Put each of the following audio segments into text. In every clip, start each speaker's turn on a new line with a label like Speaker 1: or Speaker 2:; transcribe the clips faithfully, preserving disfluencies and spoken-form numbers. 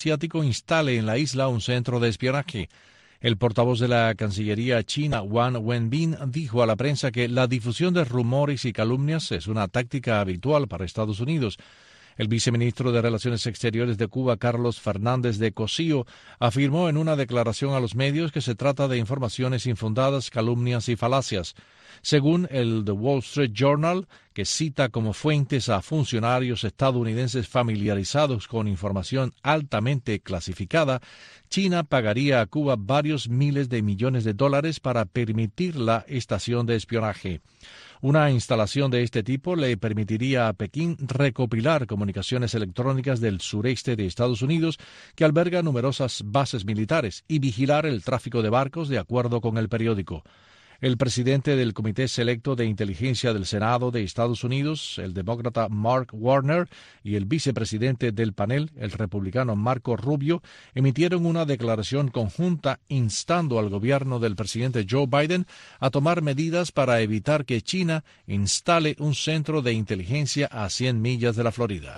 Speaker 1: asiático instale en la isla un centro de espionaje. El portavoz de la Cancillería china, Wang Wenbin, dijo a la prensa que la difusión de rumores y calumnias es una táctica habitual para Estados Unidos. El viceministro de Relaciones Exteriores de Cuba, Carlos Fernández de Cosío, afirmó en una declaración a los medios que se trata de informaciones infundadas, calumnias y falacias. Según el The Wall Street Journal, que cita como fuentes a funcionarios estadounidenses familiarizados con información altamente clasificada, China pagaría a Cuba varios miles de millones de dólares para permitir la estación de espionaje. Una instalación de este tipo le permitiría a Pekín recopilar comunicaciones electrónicas del sureste de Estados Unidos, que alberga numerosas bases militares, y vigilar el tráfico de barcos de acuerdo con el periódico. El presidente del Comité Selecto de Inteligencia del Senado de Estados Unidos, el demócrata Mark Warner, y el vicepresidente del panel, el republicano Marco Rubio, emitieron una declaración conjunta instando al gobierno del presidente Joe Biden a tomar medidas para evitar que China instale un centro de inteligencia a cien millas de la Florida.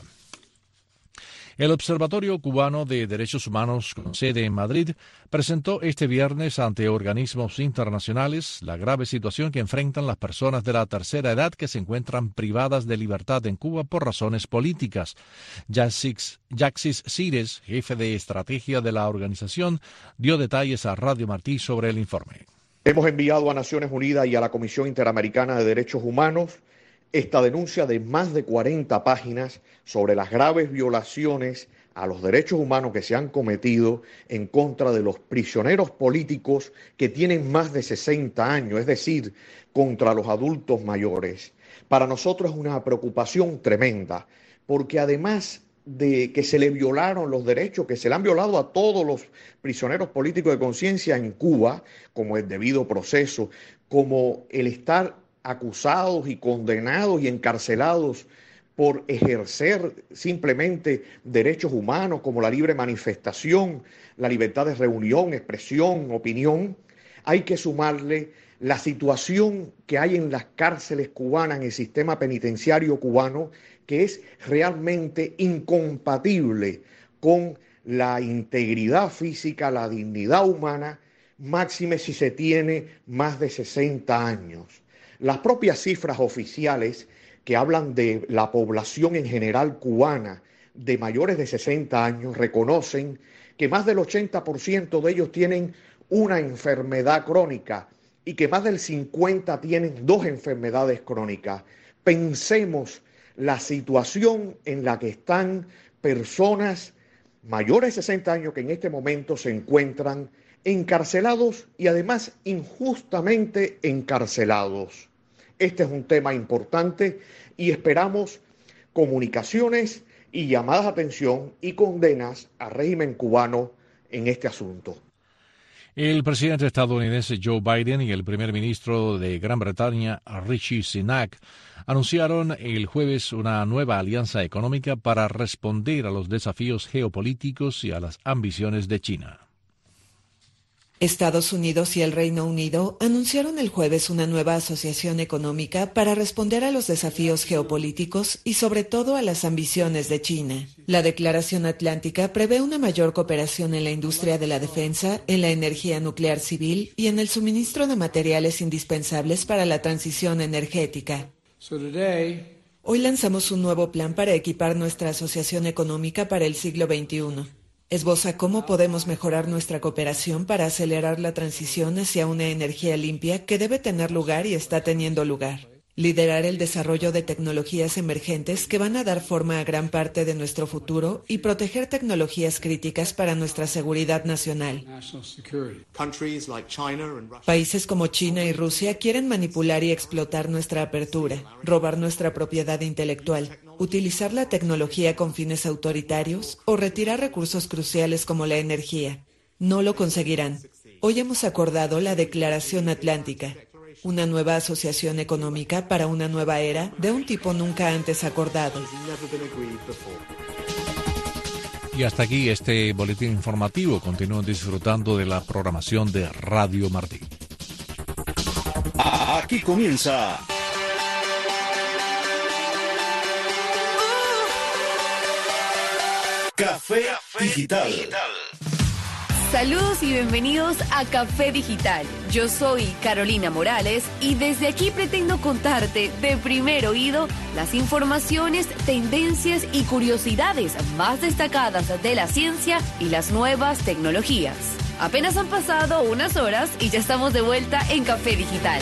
Speaker 1: El Observatorio Cubano de Derechos Humanos, con sede en Madrid, presentó este viernes ante organismos internacionales la grave situación que enfrentan las personas de la tercera edad que se encuentran privadas de libertad en Cuba por razones políticas. Yaxis Cires, jefe de estrategia de la organización, dio detalles a Radio Martí sobre el informe.
Speaker 2: Hemos enviado a Naciones Unidas y a la Comisión Interamericana de Derechos Humanos esta denuncia de más de cuarenta páginas sobre las graves violaciones a los derechos humanos que se han cometido en contra de los prisioneros políticos que tienen más de sesenta años, es decir, contra los adultos mayores. Para nosotros es una preocupación tremenda, porque además de que se le violaron los derechos, que se le han violado a todos los prisioneros políticos de conciencia en Cuba, como el debido proceso, como el estar acusados y condenados y encarcelados por ejercer simplemente derechos humanos como la libre manifestación, la libertad de reunión, expresión, opinión, hay que sumarle la situación que hay en las cárceles cubanas, en el sistema penitenciario cubano, que es realmente incompatible con la integridad física, la dignidad humana, máxime si se tiene más de sesenta años. Las propias cifras oficiales que hablan de la población en general cubana de mayores de sesenta años reconocen que más del ochenta por ciento de ellos tienen una enfermedad crónica y que más del cincuenta por ciento tienen dos enfermedades crónicas. Pensemos la situación en la que están personas mayores de sesenta años que en este momento se encuentran encarcelados y además injustamente encarcelados. Este es un tema importante y esperamos comunicaciones y llamadas de atención y condenas al régimen cubano en este asunto.
Speaker 1: El presidente estadounidense Joe Biden y el primer ministro de Gran Bretaña, Rishi Sunak, anunciaron el jueves una nueva alianza económica para responder a los desafíos geopolíticos y a las ambiciones de China.
Speaker 3: Estados Unidos y el Reino Unido anunciaron el jueves una nueva asociación económica para responder a los desafíos geopolíticos y sobre todo a las ambiciones de China. La Declaración Atlántica prevé una mayor cooperación en la industria de la defensa, en la energía nuclear civil y en el suministro de materiales indispensables para la transición energética. Hoy lanzamos un nuevo plan para equipar nuestra asociación económica para el siglo veintiuno. Esboza cómo podemos mejorar nuestra cooperación para acelerar la transición hacia una energía limpia que debe tener lugar y está teniendo lugar. Liderar el desarrollo de tecnologías emergentes que van a dar forma a gran parte de nuestro futuro y proteger tecnologías críticas para nuestra seguridad nacional. Países como China y Rusia quieren manipular y explotar nuestra apertura, robar nuestra propiedad intelectual, utilizar la tecnología con fines autoritarios o retirar recursos cruciales como la energía. No lo conseguirán. Hoy hemos acordado la Declaración Atlántica, una nueva asociación económica para una nueva era de un tipo nunca antes acordado.
Speaker 1: Y hasta aquí este boletín informativo. Continúen disfrutando de la programación de Radio Martí.
Speaker 4: Aquí comienza Café Digital.
Speaker 5: Saludos y bienvenidos a Café Digital. Yo soy Carolina Morales y desde aquí pretendo contarte de primer oído las informaciones, tendencias y curiosidades más destacadas de la ciencia y las nuevas tecnologías. Apenas han pasado unas horas y ya estamos de vuelta en Café Digital.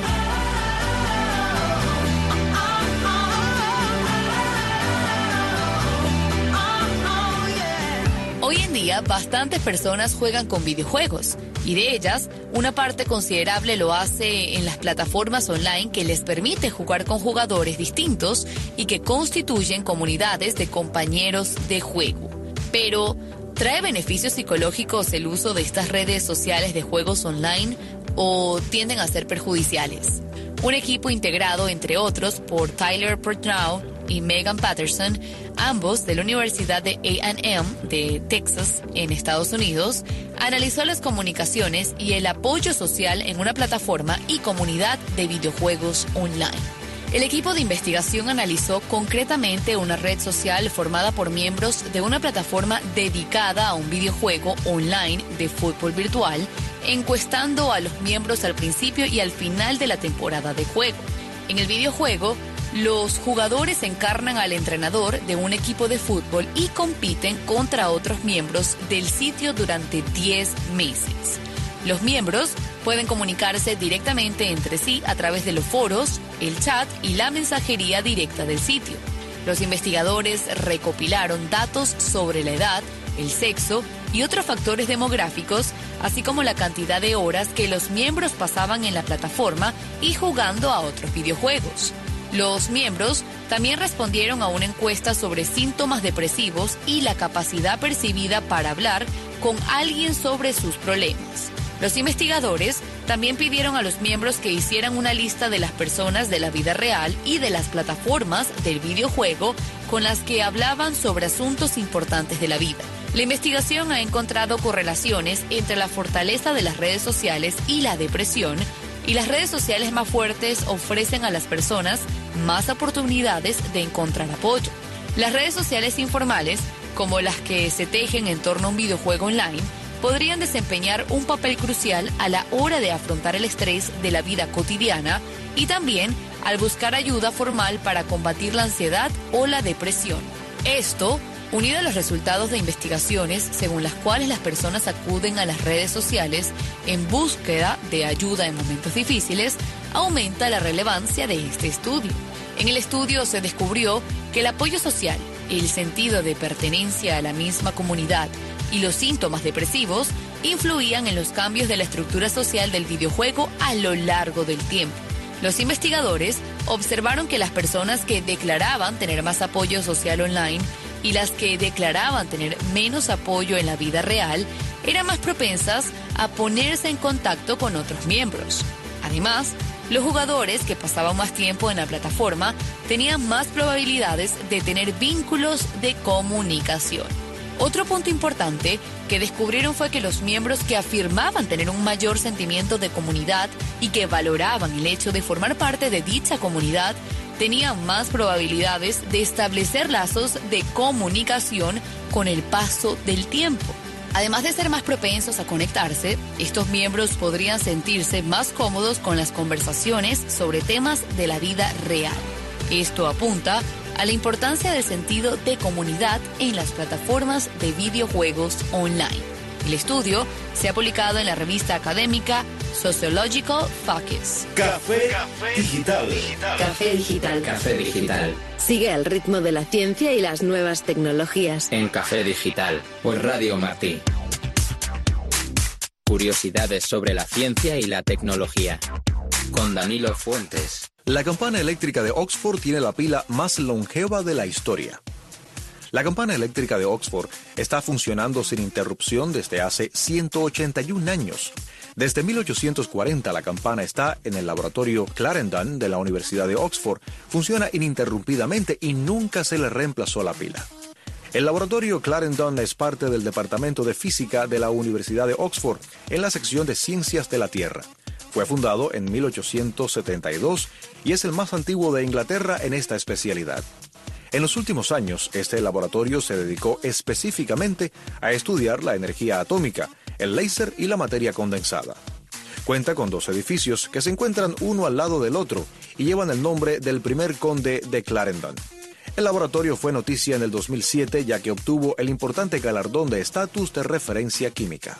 Speaker 5: Hoy en día, bastantes personas juegan con videojuegos y de ellas, una parte considerable lo hace en las plataformas online que les permite jugar con jugadores distintos y que constituyen comunidades de compañeros de juego. Pero, ¿trae beneficios psicológicos el uso de estas redes sociales de juegos online o tienden a ser perjudiciales? Un equipo integrado, entre otros, por Tyler Portnow y Megan Patterson, ambos de la Universidad de A and M de Texas, en Estados Unidos, analizó las comunicaciones y el apoyo social en una plataforma y comunidad de videojuegos online. El equipo de investigación analizó concretamente una red social formada por miembros de una plataforma dedicada a un videojuego online de fútbol virtual, encuestando a los miembros al principio y al final de la temporada de juego. En el videojuego, los jugadores encarnan al entrenador de un equipo de fútbol y compiten contra otros miembros del sitio durante diez meses. Los miembros pueden comunicarse directamente entre sí a través de los foros, el chat y la mensajería directa del sitio. Los investigadores recopilaron datos sobre la edad, el sexo y otros factores demográficos, así como la cantidad de horas que los miembros pasaban en la plataforma y jugando a otros videojuegos. Los miembros también respondieron a una encuesta sobre síntomas depresivos y la capacidad percibida para hablar con alguien sobre sus problemas. Los investigadores también pidieron a los miembros que hicieran una lista de las personas de la vida real y de las plataformas del videojuego con las que hablaban sobre asuntos importantes de la vida. La investigación ha encontrado correlaciones entre la fortaleza de las redes sociales y la depresión, y las redes sociales más fuertes ofrecen a las personas más oportunidades de encontrar apoyo. Las redes sociales informales, como las que se tejen en torno a un videojuego online, podrían desempeñar un papel crucial a la hora de afrontar el estrés de la vida cotidiana y también al buscar ayuda formal para combatir la ansiedad o la depresión. Esto, unido a los resultados de investigaciones según las cuales las personas acuden a las redes sociales en búsqueda de ayuda en momentos difíciles, aumenta la relevancia de este estudio. En el estudio se descubrió que el apoyo social, el sentido de pertenencia a la misma comunidad y los síntomas depresivos influían en los cambios de la estructura social del videojuego a lo largo del tiempo. Los investigadores observaron que las personas que declaraban tener más apoyo social online y las que declaraban tener menos apoyo en la vida real eran más propensas a ponerse en contacto con otros miembros. Además, los jugadores que pasaban más tiempo en la plataforma tenían más probabilidades de tener vínculos de comunicación. Otro punto importante que descubrieron fue que los miembros que afirmaban tener un mayor sentimiento de comunidad y que valoraban el hecho de formar parte de dicha comunidad tenían más probabilidades de establecer lazos de comunicación con el paso del tiempo. Además de ser más propensos a conectarse, estos miembros podrían sentirse más cómodos con las conversaciones sobre temas de la vida real. Esto apunta a la importancia del sentido de comunidad en las plataformas de videojuegos online. El estudio se ha publicado en la revista académica Sociological Focus.
Speaker 4: Café Digital.
Speaker 6: Café Digital.
Speaker 7: Café Digital.
Speaker 6: Sigue al ritmo de la ciencia y las nuevas tecnologías.
Speaker 7: En Café Digital, por Radio Martí. Curiosidades sobre la ciencia y la tecnología. Con Danilo Fuentes.
Speaker 8: La campana eléctrica de Oxford tiene la pila más longeva de la historia. La campana eléctrica de Oxford está funcionando sin interrupción desde hace ciento ochenta y un años. Desde mil ochocientos cuarenta la campana está en el laboratorio Clarendon de la Universidad de Oxford. Funciona ininterrumpidamente y nunca se le reemplazó la pila. El laboratorio Clarendon es parte del Departamento de Física de la Universidad de Oxford en la sección de Ciencias de la Tierra. Fue fundado en mil ochocientos setenta y dos y es el más antiguo de Inglaterra en esta especialidad. En los últimos años, este laboratorio se dedicó específicamente a estudiar la energía atómica, el láser y la materia condensada. Cuenta con dos edificios que se encuentran uno al lado del otro y llevan el nombre del primer conde de Clarendon. El laboratorio fue noticia en el dos mil siete ya que obtuvo el importante galardón de estatus de referencia química.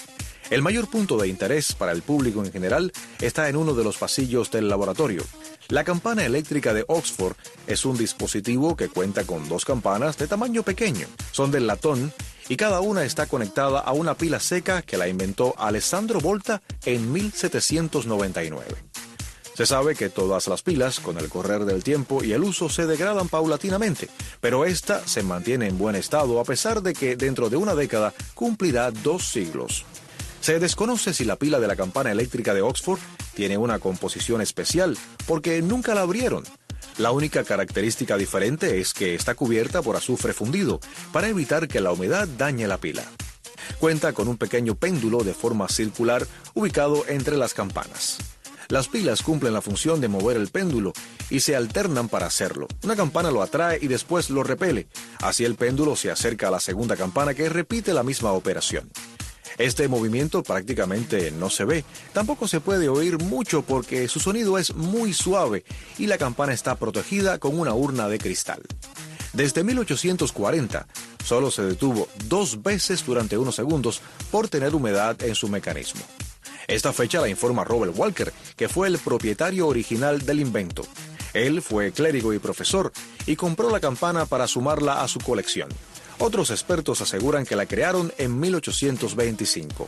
Speaker 8: El mayor punto de interés para el público en general está en uno de los pasillos del laboratorio. La campana eléctrica de Oxford es un dispositivo que cuenta con dos campanas de tamaño pequeño. Son del latón y cada una está conectada a una pila seca que la inventó Alessandro Volta en mil setecientos noventa y nueve. Se sabe que todas las pilas, con el correr del tiempo y el uso, se degradan paulatinamente, pero esta se mantiene en buen estado a pesar de que dentro de una década cumplirá dos siglos. Se desconoce si la pila de la campana eléctrica de Oxford tiene una composición especial, porque nunca la abrieron. La única característica diferente es que está cubierta por azufre fundido, para evitar que la humedad dañe la pila. Cuenta con un pequeño péndulo de forma circular ubicado entre las campanas. Las pilas cumplen la función de mover el péndulo y se alternan para hacerlo. Una campana lo atrae y después lo repele. Así el péndulo se acerca a la segunda campana que repite la misma operación. Este movimiento prácticamente no se ve, tampoco se puede oír mucho porque su sonido es muy suave y la campana está protegida con una urna de cristal. Desde mil ochocientos cuarenta, solo se detuvo dos veces durante unos segundos por tener humedad en su mecanismo. Esta fecha la informa Robert Walker, que fue el propietario original del invento. Él fue clérigo y profesor y compró la campana para sumarla a su colección. Otros expertos aseguran que la crearon en mil ochocientos veinticinco.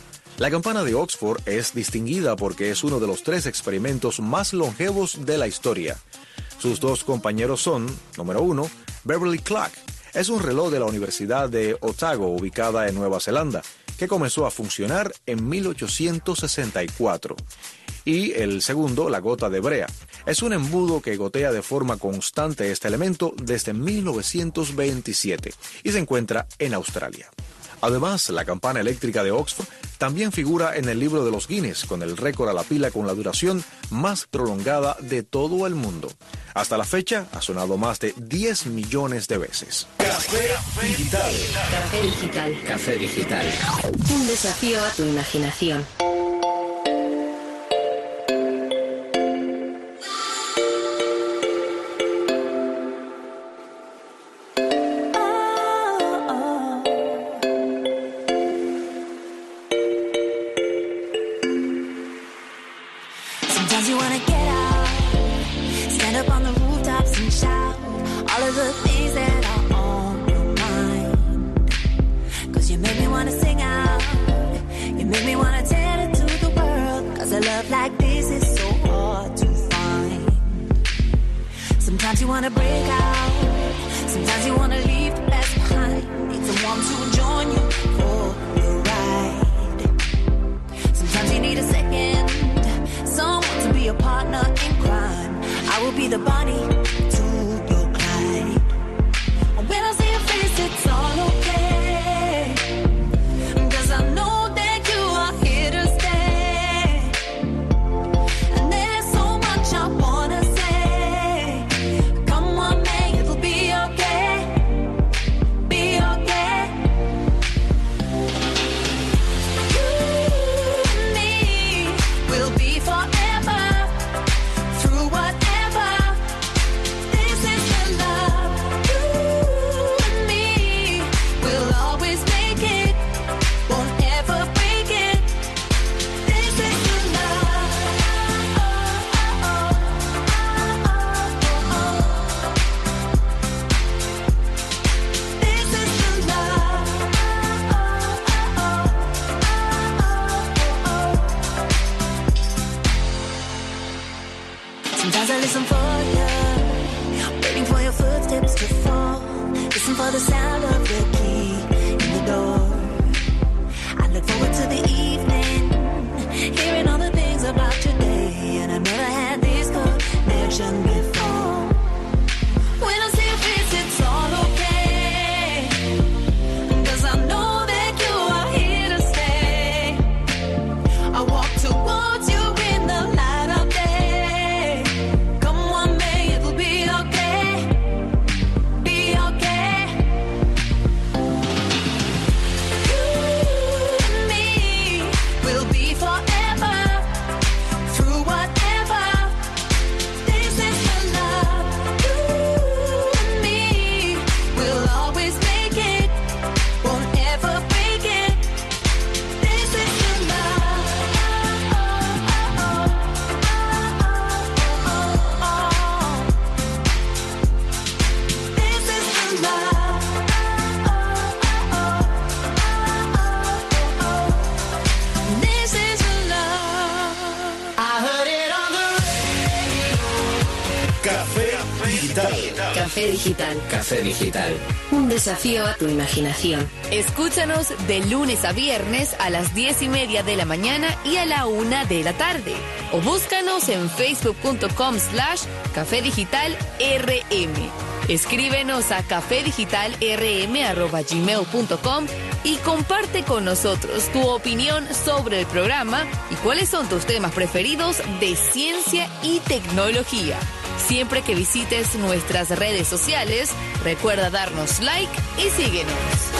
Speaker 8: La campana de Oxford es distinguida porque es uno de los tres experimentos más longevos de la historia. Sus dos compañeros son, número uno, Beverly Clock. Es un reloj de la Universidad de Otago, ubicada en Nueva Zelanda, que comenzó a funcionar en mil ochocientos sesenta y cuatro. Y el segundo, la gota de brea. Es un embudo que gotea de forma constante este elemento desde mil novecientos veintisiete y se encuentra en Australia. Además, la campana eléctrica de Oxford también figura en el libro de los Guinness con el récord a la pila con la duración más prolongada de todo el mundo. Hasta la fecha ha sonado más de diez millones de veces.
Speaker 4: Café Digital.
Speaker 6: Café Digital.
Speaker 7: Café Digital.
Speaker 6: Un desafío a tu imaginación. Café Digital.
Speaker 7: Café Digital.
Speaker 6: Un desafío a tu imaginación.
Speaker 5: Escúchanos de lunes a viernes a las diez y media de la mañana y a la una de la tarde. O búscanos en facebook.com slash Café Digital RM. Escríbenos a cafedigitalrm arroba gmail punto com y comparte con nosotros tu opinión sobre el programa y cuáles son tus temas preferidos de ciencia y tecnología. Siempre que visites nuestras redes sociales, recuerda darnos like y síguenos.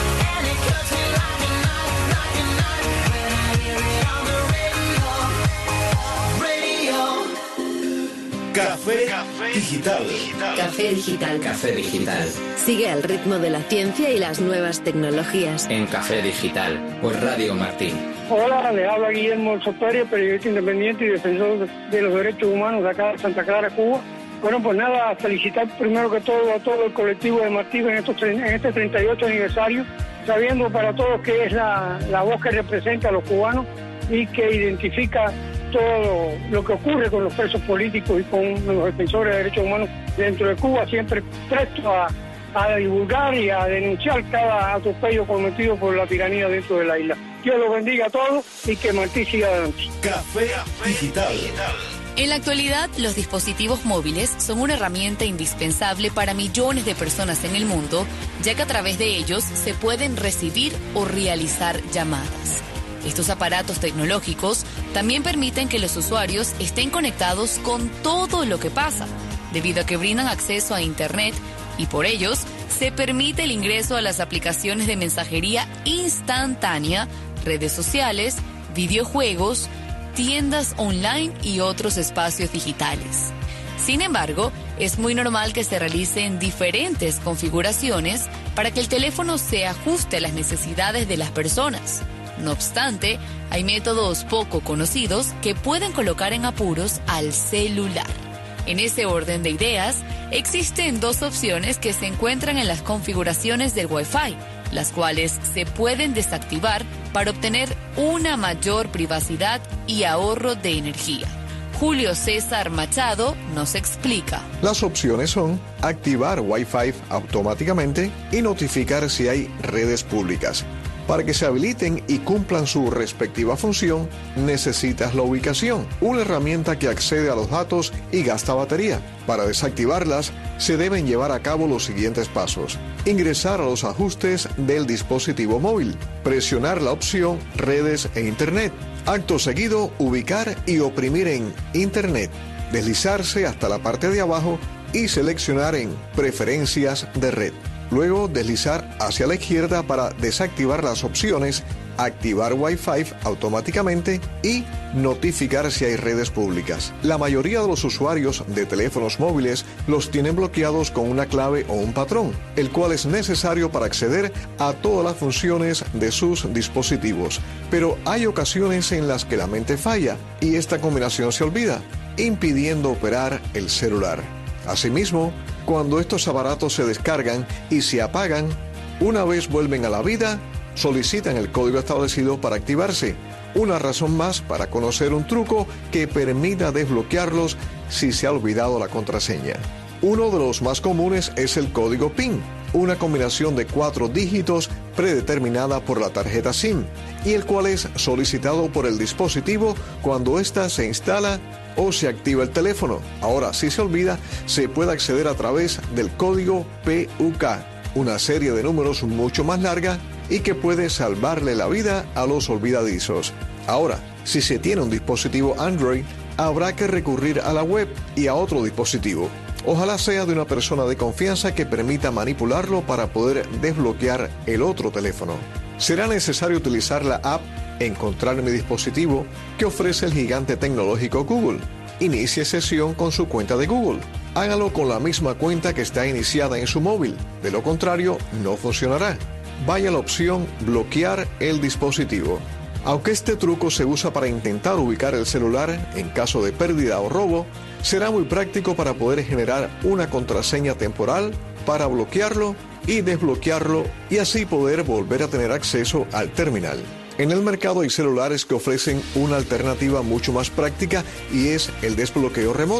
Speaker 4: Café Digital.
Speaker 6: Café Digital.
Speaker 7: Café Digital.
Speaker 6: Sigue al ritmo de la ciencia y las nuevas tecnologías.
Speaker 7: En Café Digital, por Radio Martín.
Speaker 9: Hola, le habla Guillermo Soperio, periodista independiente y defensor de los derechos humanos de acá de Santa Clara, Cuba. Bueno, pues nada, felicitar primero que todo a todo el colectivo de Martín en, estos, en este treinta y ocho aniversario, sabiendo para todos que es la, la voz que representa a los cubanos y que identifica todo lo que ocurre con los presos políticos y con los defensores de derechos humanos dentro de Cuba, siempre presto a, a divulgar y a denunciar cada atropello cometido por la tiranía dentro de la isla. Dios los bendiga a todos y que Martí siga adelante.
Speaker 4: Café Digital.
Speaker 5: En la actualidad, los dispositivos móviles son una herramienta indispensable para millones de personas en el mundo, ya que a través de ellos se pueden recibir o realizar llamadas. Estos aparatos tecnológicos también permiten que los usuarios estén conectados con todo lo que pasa, debido a que brindan acceso a Internet y por ellos se permite el ingreso a las aplicaciones de mensajería instantánea, redes sociales, videojuegos, tiendas online y otros espacios digitales. Sin embargo, es muy normal que se realicen diferentes configuraciones para que el teléfono se ajuste a las necesidades de las personas. No obstante, hay métodos poco conocidos que pueden colocar en apuros al celular. En ese orden de ideas, existen dos opciones que se encuentran en las configuraciones del Wi-Fi, las cuales se pueden desactivar para obtener una mayor privacidad y ahorro de energía. Julio César Machado nos explica.
Speaker 8: Las opciones son activar Wi-Fi automáticamente y notificar si hay redes públicas. Para que se habiliten y cumplan su respectiva función, necesitas la ubicación, una herramienta que accede a los datos y gasta batería. Para desactivarlas, se deben llevar a cabo los siguientes pasos. Ingresar a los ajustes del dispositivo móvil, presionar la opción Redes e Internet. Acto seguido, ubicar y oprimir en Internet, deslizarse hasta la parte de abajo y seleccionar en Preferencias de red. Luego deslizar hacia la izquierda para desactivar las opciones, activar Wi-Fi automáticamente y notificar si hay redes públicas. La mayoría de los usuarios de teléfonos móviles los tienen bloqueados con una clave o un patrón, el cual es necesario para acceder a todas las funciones de sus dispositivos. Pero hay ocasiones en las que la mente falla y esta combinación se olvida, impidiendo operar el celular. Asimismo, cuando estos aparatos se descargan y se apagan, una vez vuelven a la vida, solicitan el código establecido para activarse. Una razón más para conocer un truco que permita desbloquearlos si se ha olvidado la contraseña. Uno de los más comunes es el código PIN, una combinación de cuatro dígitos predeterminada por la tarjeta SIM, y el cual es solicitado por el dispositivo cuando ésta se instala o se activa el teléfono. Ahora, si se olvida, se puede acceder a través del código P U K, una serie de números mucho más larga y que puede salvarle la vida a los olvidadizos. Ahora, si se tiene un dispositivo Android, habrá que recurrir a la web y a otro dispositivo. Ojalá sea de una persona de confianza que permita manipularlo para poder desbloquear el otro teléfono. Será necesario utilizar la app Encontrar mi dispositivo que ofrece el gigante tecnológico Google. Inicie sesión con su cuenta de Google. Hágalo con la misma cuenta que está iniciada en su móvil. De lo contrario, no funcionará. Vaya a la opción Bloquear el dispositivo. Aunque este truco se usa para intentar ubicar el celular en caso de pérdida o robo, será muy práctico para poder generar una contraseña temporal para bloquearlo y desbloquearlo y así poder volver a tener acceso al terminal. En el mercado hay celulares que ofrecen una alternativa mucho más práctica y es el desbloqueo remoto.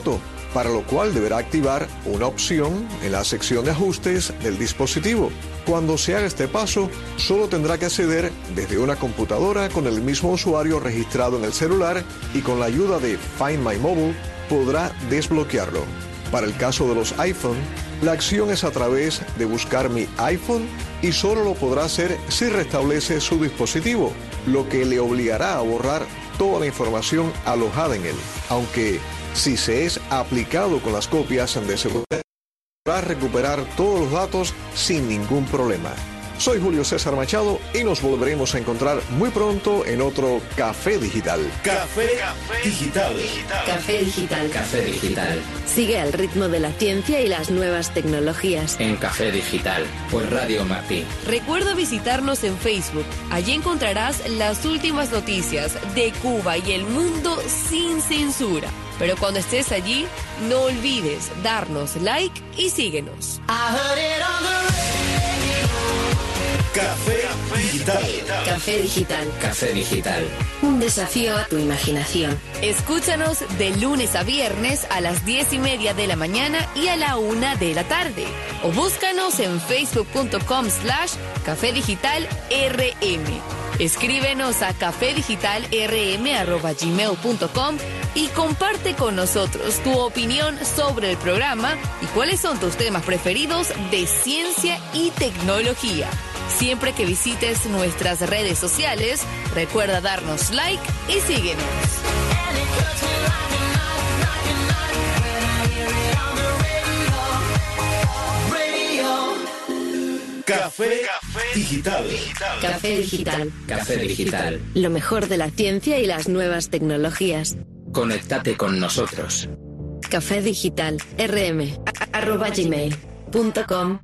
Speaker 10: para lo cual deberá activar una opción en la sección de ajustes del dispositivo. Cuando se haga este paso, solo tendrá que acceder desde una computadora con el mismo usuario registrado en el celular y con la ayuda de Find My Mobile podrá desbloquearlo. Para el caso de los iPhone, la acción es a través de buscar mi iPhone y solo lo podrá hacer si restablece su dispositivo, lo que le obligará a borrar toda la información alojada en él. Aunque si se es aplicado con las copias de seguridad, podrá recuperar todos los datos sin ningún problema. Soy Julio César Machado y nos volveremos a encontrar muy pronto en otro Café Digital.
Speaker 4: Café, Café Digital.
Speaker 6: Café Digital.
Speaker 7: Café Digital.
Speaker 6: Sigue al ritmo de la ciencia y las nuevas tecnologías.
Speaker 7: En Café Digital, por Radio Martí.
Speaker 5: Recuerda visitarnos en Facebook. Allí encontrarás las últimas noticias de Cuba y el mundo sin censura. Pero cuando estés allí, no olvides darnos like y síguenos.
Speaker 4: Café Digital.
Speaker 6: Café Digital.
Speaker 7: Café Digital.
Speaker 6: Un desafío a tu imaginación.
Speaker 5: Escúchanos de lunes a viernes a las diez y media de la mañana y a la una de la tarde. O búscanos en facebook.com slash Café Digital RM. Escríbenos a cafedigitalrm arroba gmail punto com y comparte con nosotros tu opinión sobre el programa y cuáles son tus temas preferidos de ciencia y tecnología. Siempre que visites nuestras redes sociales, recuerda darnos like y síguenos.
Speaker 4: Café Digital.
Speaker 6: Café Digital.
Speaker 7: Café Digital.
Speaker 6: Lo mejor de la ciencia y las nuevas tecnologías.
Speaker 7: Conéctate con nosotros.
Speaker 6: Café Digital rm arroba gmail punto com.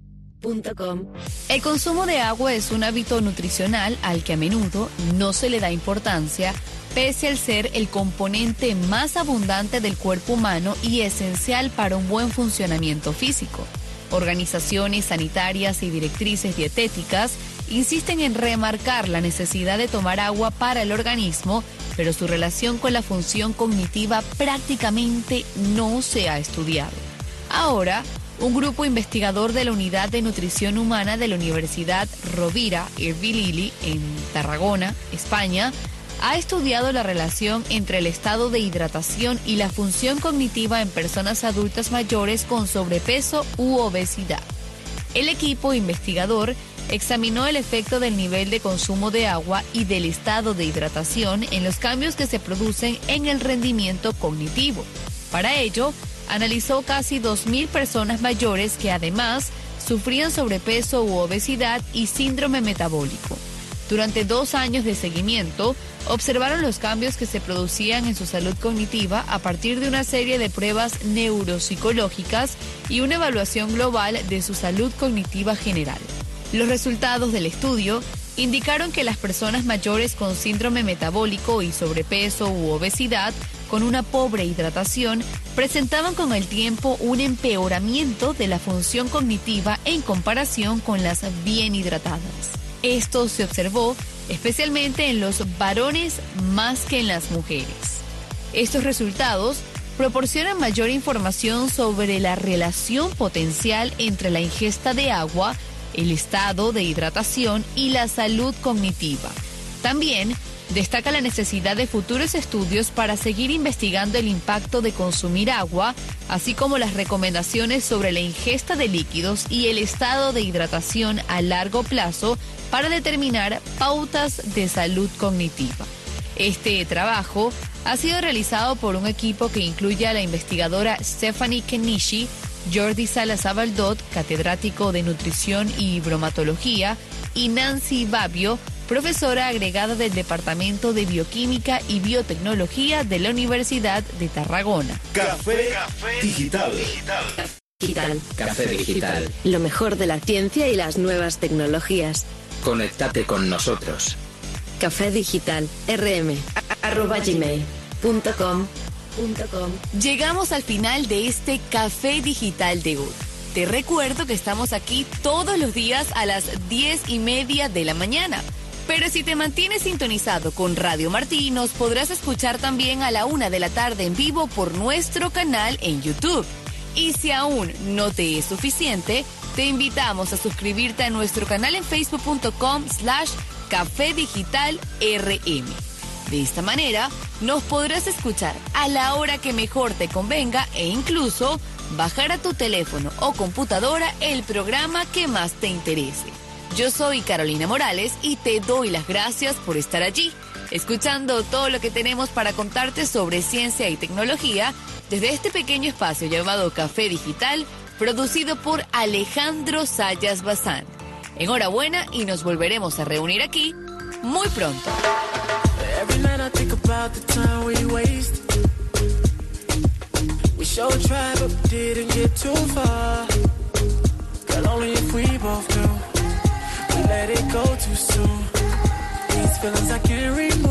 Speaker 5: El consumo de agua es un hábito nutricional al que a menudo no se le da importancia, pese al ser el componente más abundante del cuerpo humano y esencial para un buen funcionamiento físico. Organizaciones sanitarias y directrices dietéticas insisten en remarcar la necesidad de tomar agua para el organismo, pero su relación con la función cognitiva prácticamente no se ha estudiado. Ahora, un grupo investigador de la Unidad de Nutrición Humana de la Universidad Rovira i Virgili en Tarragona, España, ha estudiado la relación entre el estado de hidratación y la función cognitiva en personas adultas mayores con sobrepeso u obesidad. El equipo investigador examinó el efecto del nivel de consumo de agua y del estado de hidratación en los cambios que se producen en el rendimiento cognitivo. Para ello, analizó casi dos mil personas mayores que además sufrían sobrepeso u obesidad y síndrome metabólico. Durante dos años de seguimiento, observaron los cambios que se producían en su salud cognitiva a partir de una serie de pruebas neuropsicológicas y una evaluación global de su salud cognitiva general. Los resultados del estudio indicaron que las personas mayores con síndrome metabólico y sobrepeso u obesidad con una pobre hidratación presentaban con el tiempo un empeoramiento de la función cognitiva en comparación con las bien hidratadas. Esto se observó especialmente en los varones más que en las mujeres. Estos resultados proporcionan mayor información sobre la relación potencial entre la ingesta de agua, el estado de hidratación y la salud cognitiva. También destaca la necesidad de futuros estudios para seguir investigando el impacto de consumir agua, así como las recomendaciones sobre la ingesta de líquidos y el estado de hidratación a largo plazo para determinar pautas de salud cognitiva. Este trabajo ha sido realizado por un equipo que incluye a la investigadora Stephanie Kenishi, Jordi Salas-Abaldot, catedrático de Nutrición y Bromatología, y Nancy Babbio, profesora agregada del Departamento de Bioquímica y Biotecnología de la Universidad de Tarragona.
Speaker 4: Café Digital.
Speaker 6: Digital.
Speaker 7: Café Digital.
Speaker 6: Lo mejor de la ciencia y las nuevas tecnologías.
Speaker 7: Conéctate con nosotros.
Speaker 6: Café Digital rm arroba gmail punto com.
Speaker 5: Llegamos al final de este Café Digital de hoy. Te recuerdo que estamos aquí todos los días a las diez y media de la mañana. Pero si te mantienes sintonizado con Radio Martí, nos podrás escuchar también a la una de la tarde en vivo por nuestro canal en YouTube. Y si aún no te es suficiente, te invitamos a suscribirte a nuestro canal en facebook.com slash Café Digital RM. De esta manera, nos podrás escuchar a la hora que mejor te convenga e incluso bajar a tu teléfono o computadora el programa que más te interese. Yo soy Carolina Morales y te doy las gracias por estar allí, escuchando todo lo que tenemos para contarte sobre ciencia y tecnología desde este pequeño espacio llamado Café Digital, producido por Alejandro Sayas Bazán. Enhorabuena y nos volveremos a reunir aquí muy pronto.
Speaker 11: Every night I think about the time we wasted. We showed try but didn't get too far. Girl, only if we both knew we let it go too soon. These feelings I can't remove.